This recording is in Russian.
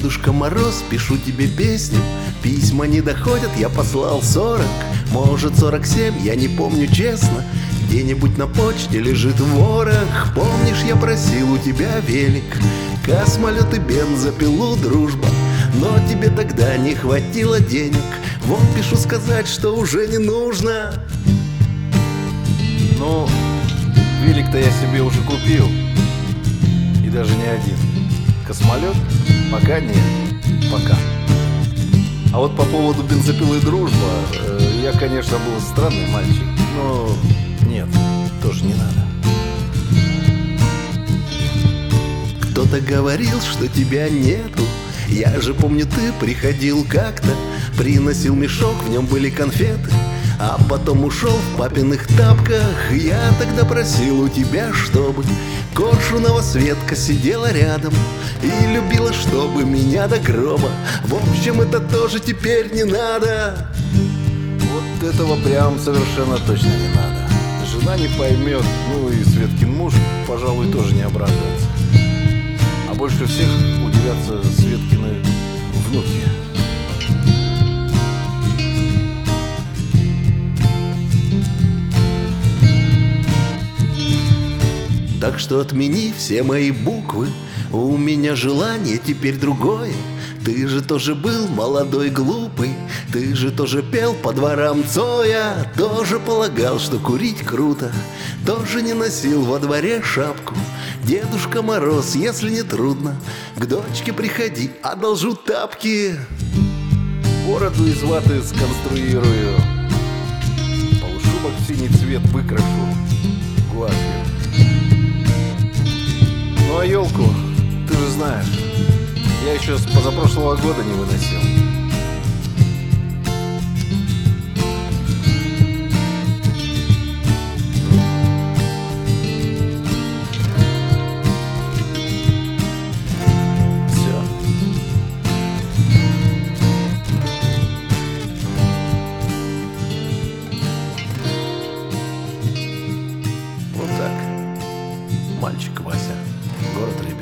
Дедушка Мороз, пишу тебе песню. Письма не доходят, я послал 40, может 47, я не помню честно. Где-нибудь на почте лежит ворох. Помнишь, я просил у тебя велик, космолет и бензопилу, дружба, но тебе тогда не хватило денег. Вот пишу сказать, что уже не нужно. Ну, велик-то я себе уже купил. И даже не один. Космолет? Пока нет. Пока. А вот по поводу бензопилы дружба, я, конечно, был странный мальчик, но нет, тоже не надо. Кто-то говорил, что тебя нету. Я же помню, ты приходил как-то, приносил мешок, в нем были конфеты, а потом ушел в папиных тапках. Я тогда просил у тебя, чтобы коршунова Светка сидела рядом и любила, чтобы меня до гроба. В общем, это тоже теперь не надо. Вот этого прям совершенно точно не надо. Жена не поймет, ну и Светкин муж, пожалуй, тоже не обрадуется. А больше всех удивятся Светкины внуки. Так что отмени все мои буквы, у меня желание теперь другое. Ты же тоже был молодой глупый, ты же тоже пел по дворам Цоя, тоже полагал, что курить круто, тоже не носил во дворе шапку. Дедушка Мороз, если не трудно, к дочке приходи, одолжу тапки. Бороду из ваты сконструирую, полушубок в синий цвет выкрашу гуашью. Ну а елку, ты же знаешь, я еще с позапрошлого года не выносил. Все. Вот так, мальчик Вася, город Рыбинск.